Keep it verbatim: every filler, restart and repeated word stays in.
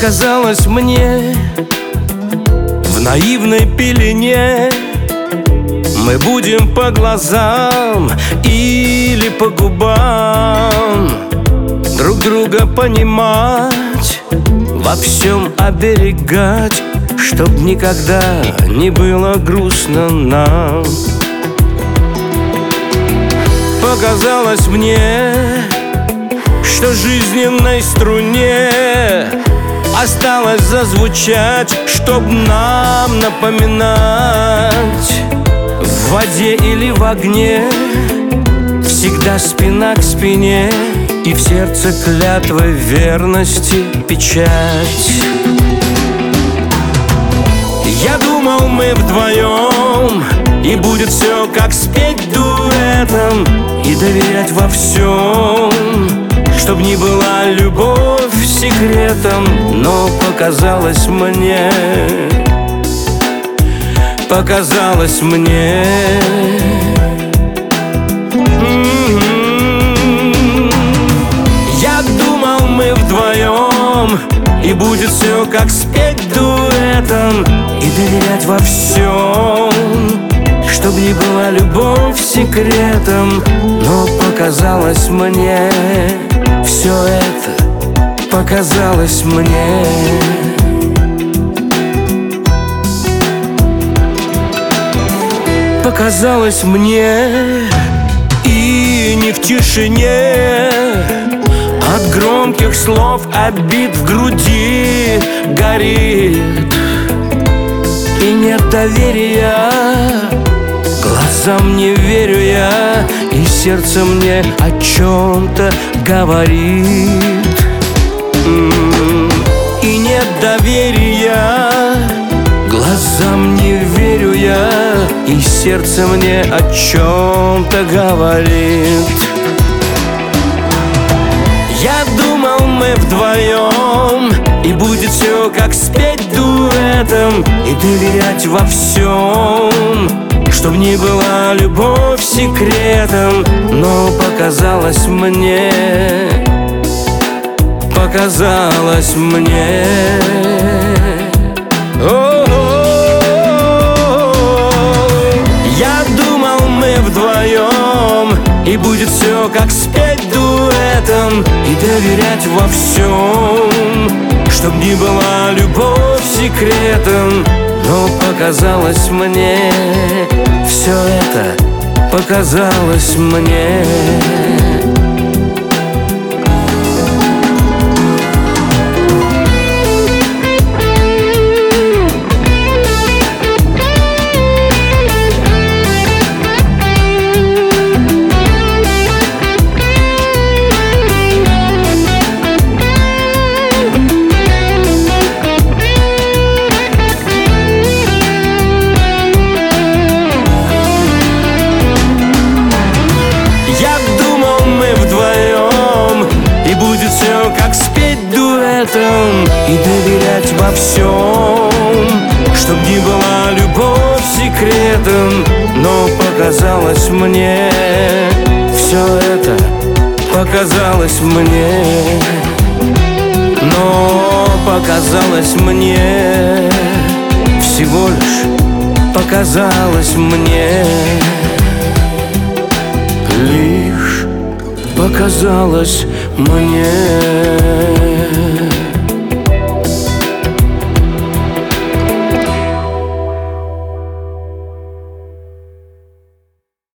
Показалось мне в наивной пелене мы будем по глазам или по губам друг друга понимать, во всем оберегать, чтоб никогда не было грустно нам. Показалось мне, что жизненной струне осталось зазвучать, чтоб нам напоминать: в воде или в огне всегда спина к спине, и в сердце клятвы верности печать. Я думал, мы вдвоем, и будет все как спеть дуэтом, и доверять во всем, чтоб не была любовь секретом. Но показалось мне, показалось мне, я думал, мы вдвоем, и будет все как спеть дуэтом, и доверять во всем, чтоб не была любовь секретом. Но показалось мне, все это показалось мне. Показалось мне, и не в тишине от громких слов обид в груди горит, и нет доверия, глазам не верю я, и сердце мне о чем-то говорит. И нет доверия, глазам не верю я, и сердце мне о чем-то говорит. Я думал, мы вдвоем, и будет все как спеть дуэтом, и доверять во всем, чтоб не была любовь секретом. Но показалось мне, показалось мне, я думал, мы вдвоем, и будет все как спеть дуэтом, и доверять во всем, чтоб не была любовь секретом. Но показалось мне, все это показалось мне. Как спеть дуэтом и доверять во всем, чтоб не была любовь секретом. Но показалось мне, все это показалось мне. Но показалось мне, всего лишь показалось мне, лишь показалось мне.